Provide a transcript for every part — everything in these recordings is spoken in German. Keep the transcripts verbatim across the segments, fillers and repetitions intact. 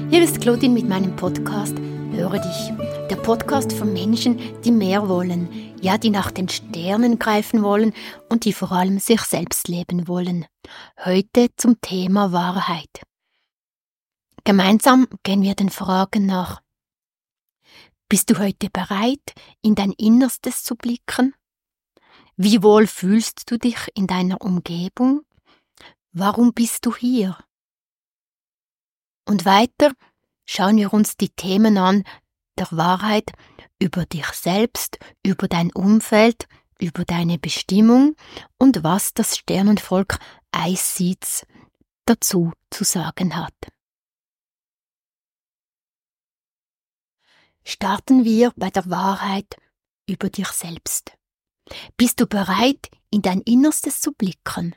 Hier ist Claudine mit meinem Podcast Höre dich. Der Podcast für Menschen, die mehr wollen, ja, die nach den Sternen greifen wollen und die vor allem sich selbst leben wollen. Heute zum Thema Wahrheit. Gemeinsam gehen wir den Fragen nach. Bist du heute bereit, in dein Innerstes zu blicken? Wie wohl fühlst du dich in deiner Umgebung? Warum bist du hier? Und weiter schauen wir uns die Themen an der Wahrheit über dich selbst, über dein Umfeld, über deine Bestimmung und was das Sternenvolk Ice Seeds dazu zu sagen hat. Starten wir bei der Wahrheit über dich selbst. Bist du bereit, in dein Innerstes zu blicken?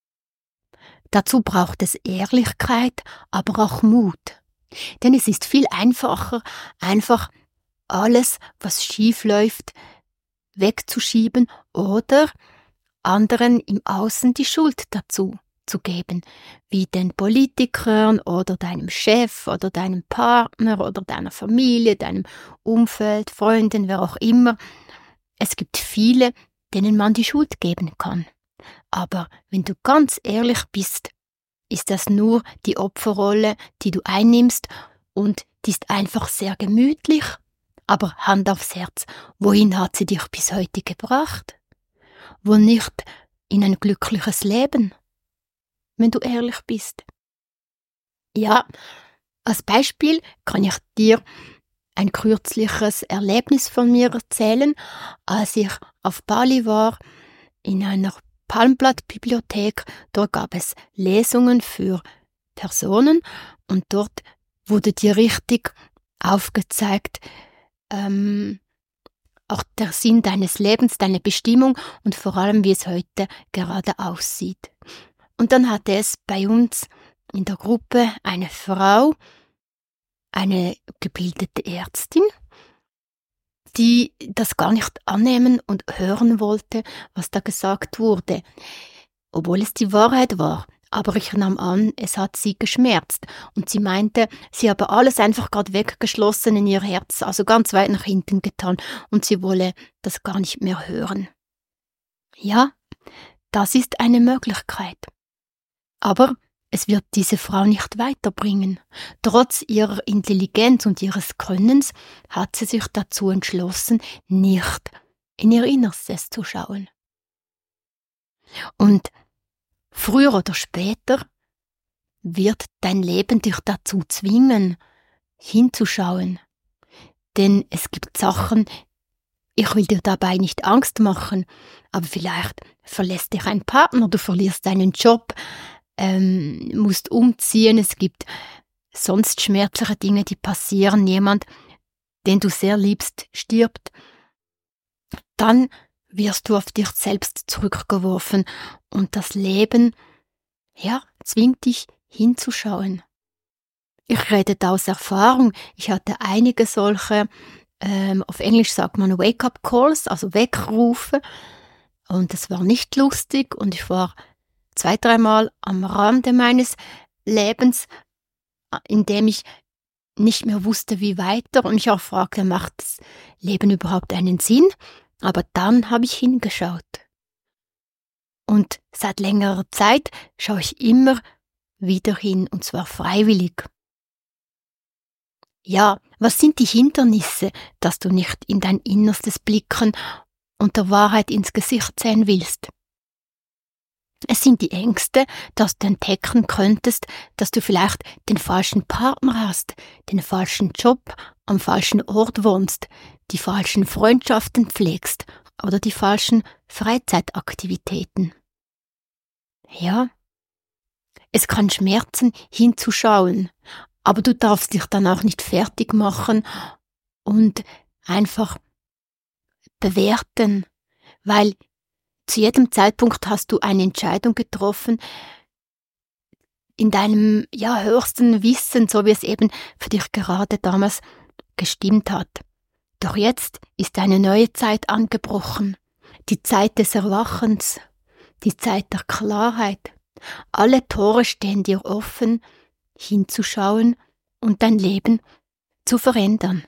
Dazu braucht es Ehrlichkeit, aber auch Mut. Denn es ist viel einfacher, einfach alles, was schief läuft, wegzuschieben oder anderen im Außen die Schuld dazu zu geben, wie den Politikern oder deinem Chef oder deinem Partner oder deiner Familie, deinem Umfeld, Freunden, wer auch immer. Es gibt viele, denen man die Schuld geben kann. Aber wenn du ganz ehrlich bist, ist das nur die Opferrolle, die du einnimmst und die ist einfach sehr gemütlich. Aber Hand aufs Herz, wohin hat sie dich bis heute gebracht? Wohl nicht in ein glückliches Leben, wenn du ehrlich bist. Ja, als Beispiel kann ich dir ein kürzliches Erlebnis von mir erzählen, als ich auf Bali war, in einer Palmblatt-Bibliothek. Dort gab es Lesungen für Personen und dort wurde dir richtig aufgezeigt, ähm, auch der Sinn deines Lebens, deine Bestimmung und vor allem, wie es heute gerade aussieht. Und dann hatte es bei uns in der Gruppe eine Frau, eine gebildete Ärztin, die das gar nicht annehmen und hören wollte, was da gesagt wurde, obwohl es die Wahrheit war. Aber ich nahm an, es hat sie geschmerzt und sie meinte, sie habe alles einfach gerade weggeschlossen in ihr Herz, also ganz weit nach hinten getan und sie wolle das gar nicht mehr hören. Ja, das ist eine Möglichkeit. Aber es wird diese Frau nicht weiterbringen. Trotz ihrer Intelligenz und ihres Könnens hat sie sich dazu entschlossen, nicht in ihr Innerstes zu schauen. Und früher oder später wird dein Leben dich dazu zwingen, hinzuschauen. Denn es gibt Sachen, ich will dir dabei nicht Angst machen, aber vielleicht verlässt dich ein Partner, du verlierst deinen Job, Ähm, musst umziehen, es gibt sonst schmerzliche Dinge, die passieren, jemand, den du sehr liebst, stirbt, dann wirst du auf dich selbst zurückgeworfen und das Leben, ja, zwingt dich hinzuschauen. Ich rede da aus Erfahrung, ich hatte einige solche, ähm, auf Englisch sagt man Wake-up-Calls, also Weckrufe und es war nicht lustig und ich war zwei, dreimal am Rande meines Lebens, in dem ich nicht mehr wusste, wie weiter und ich auch fragte, macht das Leben überhaupt einen Sinn? Aber dann habe ich hingeschaut. Und seit längerer Zeit schaue ich immer wieder hin, und zwar freiwillig. Ja, was sind die Hindernisse, dass du nicht in dein Innerstes blicken und der Wahrheit ins Gesicht sehen willst? Es sind die Ängste, dass du entdecken könntest, dass du vielleicht den falschen Partner hast, den falschen Job, am falschen Ort wohnst, die falschen Freundschaften pflegst oder die falschen Freizeitaktivitäten. Ja, es kann schmerzen, hinzuschauen, aber du darfst dich dann auch nicht fertig machen und einfach bewerten, weil zu jedem Zeitpunkt hast du eine Entscheidung getroffen, in deinem ja, höchsten Wissen, so wie es eben für dich gerade damals gestimmt hat. Doch jetzt ist eine neue Zeit angebrochen, die Zeit des Erwachens, die Zeit der Klarheit. Alle Tore stehen dir offen, hinzuschauen und dein Leben zu verändern.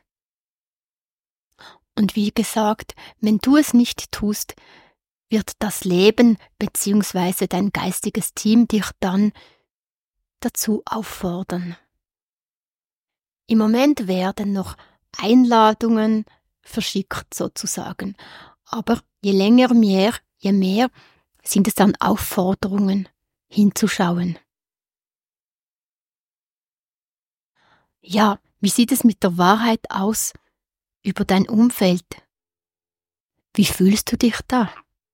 Und wie gesagt, wenn du es nicht tust, wird das Leben bzw. dein geistiges Team dich dann dazu auffordern. Im Moment werden noch Einladungen verschickt sozusagen, aber je länger mehr, je mehr sind es dann Aufforderungen hinzuschauen. Ja, wie sieht es mit der Wahrheit aus über dein Umfeld? Wie fühlst du dich da?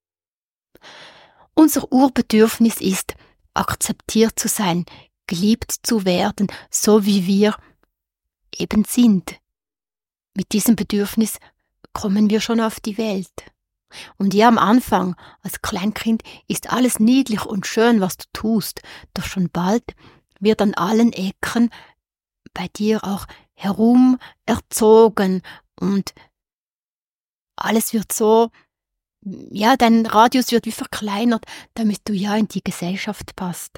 Unser Urbedürfnis ist, akzeptiert zu sein, geliebt zu werden, so wie wir eben sind. Mit diesem Bedürfnis kommen wir schon auf die Welt. Und ja, am Anfang, als Kleinkind, ist alles niedlich und schön, was du tust, doch schon bald wird an allen Ecken bei dir auch herum erzogen und alles wird so, ja, dein Radius wird wie verkleinert, damit du ja in die Gesellschaft passt.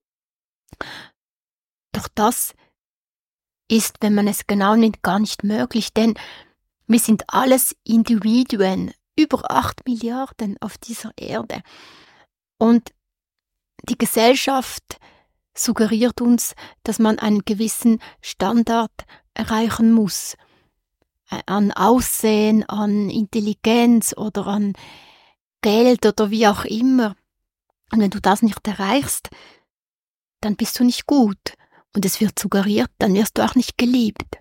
Doch das ist, wenn man es genau nimmt, gar nicht möglich, denn wir sind alles Individuen, über acht Milliarden auf dieser Erde. Und die Gesellschaft suggeriert uns, dass man einen gewissen Standard erreichen muss. An Aussehen, an Intelligenz oder an Geld oder wie auch immer. Und wenn du das nicht erreichst, dann bist du nicht gut. Und es wird suggeriert, dann wirst du auch nicht geliebt.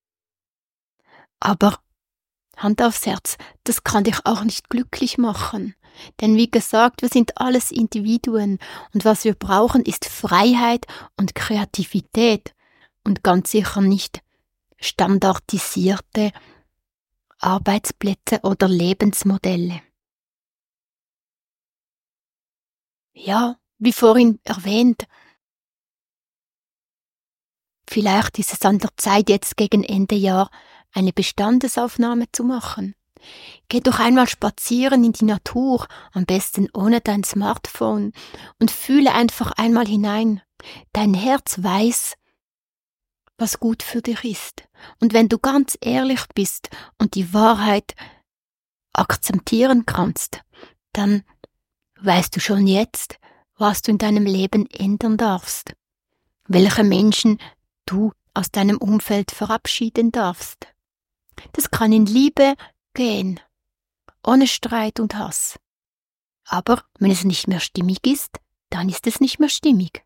Aber Hand aufs Herz, das kann dich auch nicht glücklich machen. Denn wie gesagt, wir sind alles Individuen und was wir brauchen, ist Freiheit und Kreativität und ganz sicher nicht standardisierte Arbeitsplätze oder Lebensmodelle. Ja, wie vorhin erwähnt, vielleicht ist es an der Zeit, jetzt gegen Ende Jahr eine Bestandesaufnahme zu machen. Geh doch einmal spazieren in die Natur, am besten ohne dein Smartphone, und fühle einfach einmal hinein. Dein Herz weiß, was gut für dich ist. Und wenn du ganz ehrlich bist und die Wahrheit akzeptieren kannst, dann weißt du schon jetzt, was du in deinem Leben ändern darfst, welche Menschen du aus deinem Umfeld verabschieden darfst. Das kann in Liebe gehen, ohne Streit und Hass. Aber wenn es nicht mehr stimmig ist, dann ist es nicht mehr stimmig.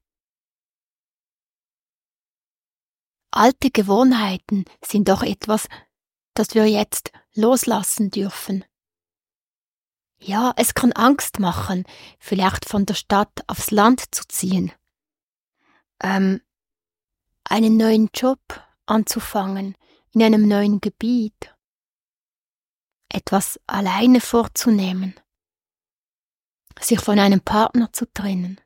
Alte Gewohnheiten sind doch etwas, das wir jetzt loslassen dürfen. Ja, es kann Angst machen, vielleicht von der Stadt aufs Land zu ziehen, ähm, einen neuen Job anzufangen, in einem neuen Gebiet, etwas alleine vorzunehmen, sich von einem Partner zu trennen.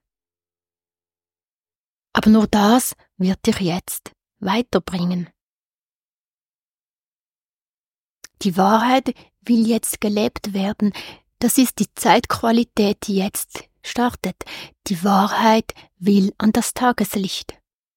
Aber nur das wird dich jetzt weiterbringen. Die Wahrheit will jetzt gelebt werden. Das ist die Zeitqualität, die jetzt startet. Die Wahrheit will an das Tageslicht.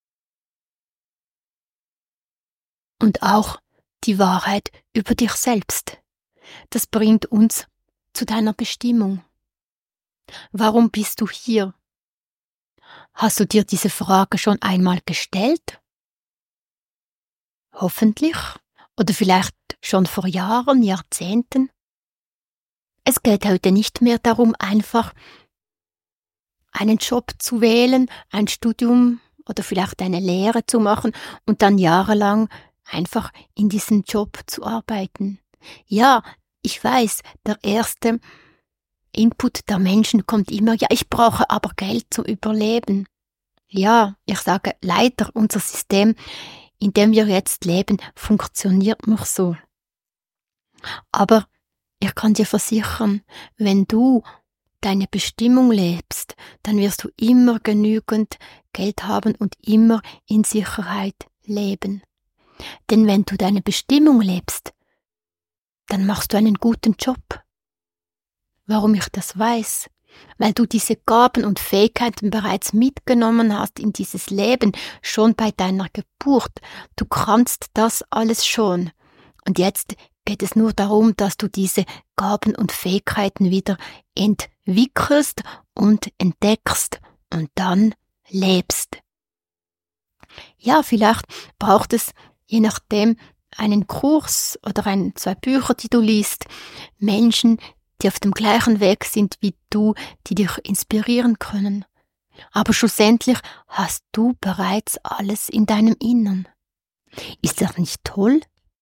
Und auch die Wahrheit über dich selbst. Das bringt uns zu deiner Bestimmung. Warum bist du hier? Hast du dir diese Frage schon einmal gestellt? Hoffentlich. Oder vielleicht schon vor Jahren, Jahrzehnten. Es geht heute nicht mehr darum, einfach einen Job zu wählen, ein Studium oder vielleicht eine Lehre zu machen und dann jahrelang einfach in diesen Job zu arbeiten. Ja, ich weiß, der erste Input der Menschen kommt immer, ja, ich brauche aber Geld zum Überleben. Ja, ich sage leider, unser System, in dem wir jetzt leben, funktioniert noch so. Aber ich kann dir versichern, wenn du deine Bestimmung lebst, dann wirst du immer genügend Geld haben und immer in Sicherheit leben. Denn wenn du deine Bestimmung lebst, dann machst du einen guten Job. Warum ich das weiß? weil du diese Gaben und Fähigkeiten bereits mitgenommen hast in dieses Leben, schon bei deiner Geburt. Du kannst das alles schon. Und jetzt geht es nur darum, dass du diese Gaben und Fähigkeiten wieder entwickelst und entdeckst und dann lebst. Ja, vielleicht braucht es, je nachdem, einen Kurs oder ein, zwei Bücher, die du liest, Menschen, die auf dem gleichen Weg sind wie du, die dich inspirieren können. Aber schlussendlich hast du bereits alles in deinem Innern. Ist das nicht toll?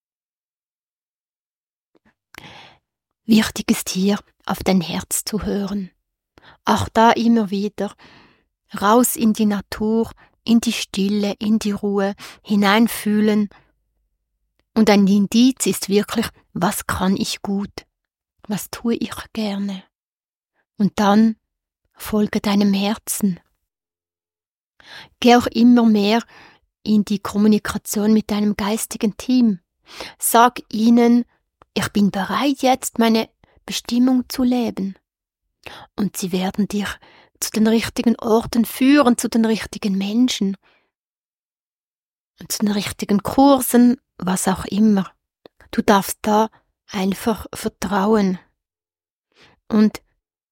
Wichtig ist hier, auf dein Herz zu hören. Auch da immer wieder raus in die Natur, in die Stille, in die Ruhe, hineinfühlen. Und ein Indiz ist wirklich, was kann ich gut? Was tue ich gerne? Und dann folge deinem Herzen. Geh auch immer mehr in die Kommunikation mit deinem geistigen Team. Sag ihnen, ich bin bereit, jetzt meine Bestimmung zu leben. Und sie werden dich zu den richtigen Orten führen, zu den richtigen Menschen, zu den richtigen Kursen, was auch immer. Du darfst da einfach vertrauen. Und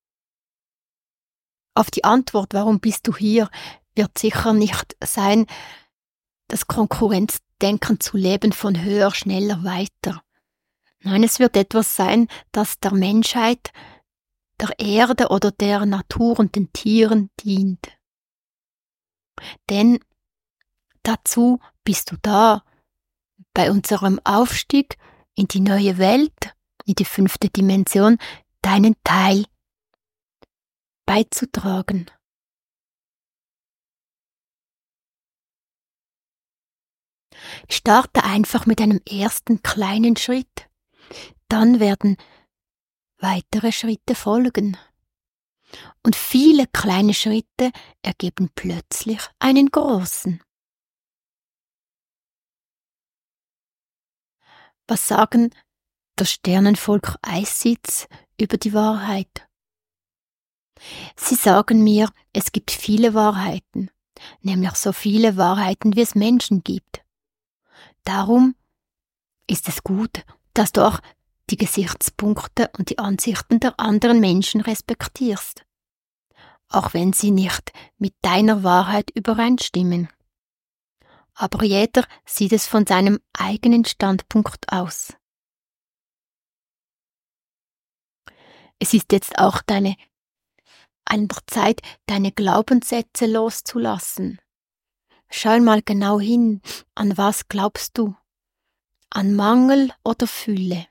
auf die Antwort, warum bist du hier, wird sicher nicht sein, das Konkurrenzdenken zu leben von höher, schneller, weiter. Nein, es wird etwas sein, das der Menschheit, der Erde oder der Natur und den Tieren dient. Denn dazu bist du da, bei unserem Aufstieg in die neue Welt, in die fünfte Dimension, deinen Teil beizutragen. Starte einfach mit einem ersten kleinen Schritt. Dann werden weitere Schritte folgen. Und viele kleine Schritte ergeben plötzlich einen großen. Was sagen das Sternenvolk Eissitz über die Wahrheit? Sie sagen mir, es gibt viele Wahrheiten, nämlich so viele Wahrheiten, wie es Menschen gibt. Darum ist es gut, dass du auch die Gesichtspunkte und die Ansichten der anderen Menschen respektierst, auch wenn sie nicht mit deiner Wahrheit übereinstimmen. Aber jeder sieht es von seinem eigenen Standpunkt aus. Es ist jetzt auch deine, an der Zeit, deine Glaubenssätze loszulassen. Schau mal genau hin, an was glaubst du? An Mangel oder Fülle?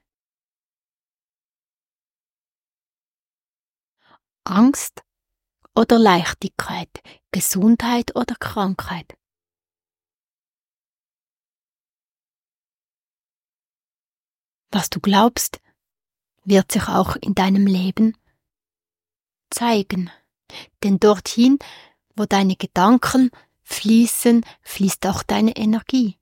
Angst oder Leichtigkeit? Gesundheit oder Krankheit? Was du glaubst, wird sich auch in deinem Leben zeigen. Denn dorthin, wo deine Gedanken fließen, fließt auch deine Energie.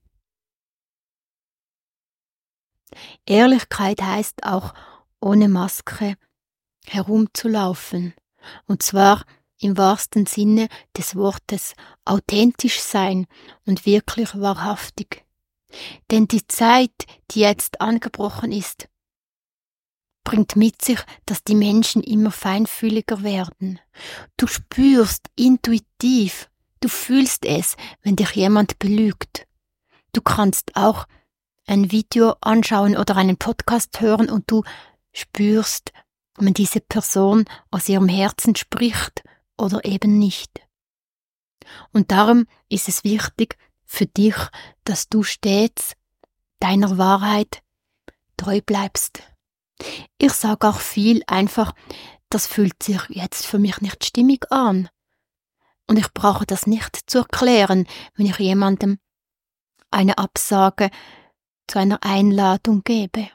Ehrlichkeit heißt auch, ohne Maske herumzulaufen. Und zwar im wahrsten Sinne des Wortes authentisch sein und wirklich wahrhaftig. Denn die Zeit, die jetzt angebrochen ist, bringt mit sich, dass die Menschen immer feinfühliger werden. Du spürst intuitiv, du fühlst es, wenn dich jemand belügt. Du kannst auch ein Video anschauen oder einen Podcast hören und du spürst, wenn diese Person aus ihrem Herzen spricht oder eben nicht. Und darum ist es wichtig für dich, dass du stets deiner Wahrheit treu bleibst. Ich sage auch viel einfach, das fühlt sich jetzt für mich nicht stimmig an. Und ich brauche das nicht zu erklären, wenn ich jemandem eine Absage zu einer Einladung gebe.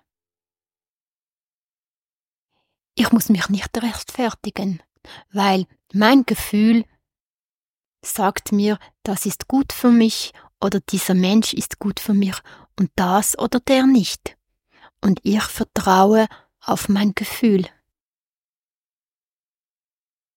Ich muss mich nicht rechtfertigen, weil mein Gefühl sagt mir, das ist gut für mich oder dieser Mensch ist gut für mich und das oder der nicht. Und ich vertraue auf mein Gefühl.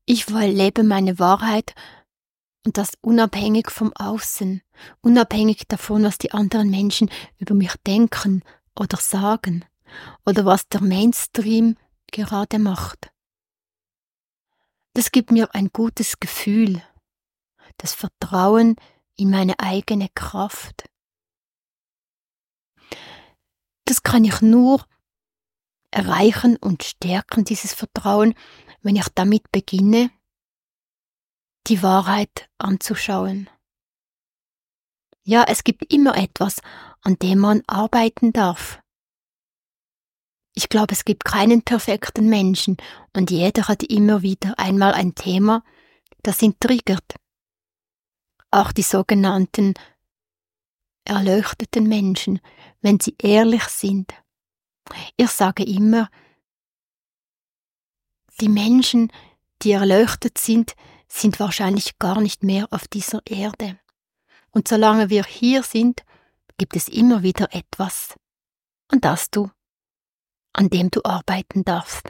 Ich lebe meine Wahrheit und das unabhängig vom Außen, unabhängig davon, was die anderen Menschen über mich denken oder sagen oder was der Mainstream gerade macht. Das gibt mir ein gutes Gefühl, das Vertrauen in meine eigene Kraft. Das kann ich nur erreichen und stärken, dieses Vertrauen, wenn ich damit beginne, die Wahrheit anzuschauen. Ja, es gibt immer etwas, an dem man arbeiten darf. Ich glaube, es gibt keinen perfekten Menschen und jeder hat immer wieder einmal ein Thema, das ihn triggert. Auch die sogenannten erleuchteten Menschen, wenn sie ehrlich sind. Ich sage immer, die Menschen, die erleuchtet sind, sind wahrscheinlich gar nicht mehr auf dieser Erde. Und solange wir hier sind, gibt es immer wieder etwas, an das du, an dem du arbeiten darfst.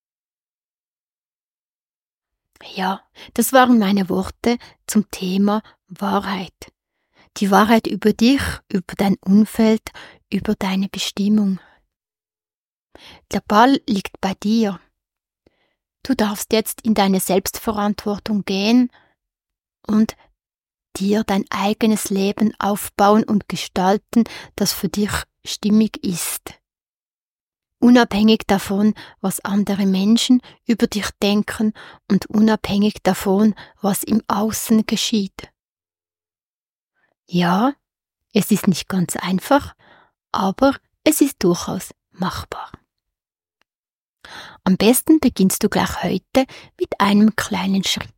Ja, das waren meine Worte zum Thema Wahrheit. Die Wahrheit über dich, über dein Umfeld, über deine Bestimmung. Der Ball liegt bei dir. Du darfst jetzt in deine Selbstverantwortung gehen und dir dein eigenes Leben aufbauen und gestalten, das für dich stimmig ist. Unabhängig davon, was andere Menschen über dich denken und unabhängig davon, was im Außen geschieht. Ja, es ist nicht ganz einfach, aber es ist durchaus machbar. Am besten beginnst du gleich heute mit einem kleinen Schritt.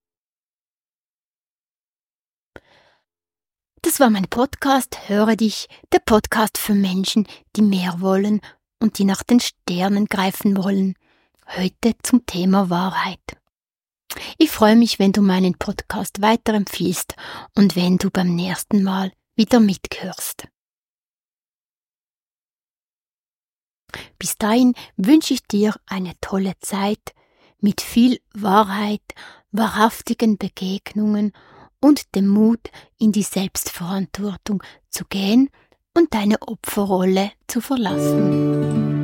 Das war mein Podcast Höre dich, der Podcast für Menschen, die mehr wollen und die nach den Sternen greifen wollen. Heute zum Thema Wahrheit. Ich freue mich, wenn du meinen Podcast weiterempfiehlst und wenn du beim nächsten Mal wieder mithörst. Bis dahin wünsche ich dir eine tolle Zeit mit viel Wahrheit, wahrhaftigen Begegnungen und dem Mut, in die Selbstverantwortung zu gehen und deine Opferrolle zu verlassen.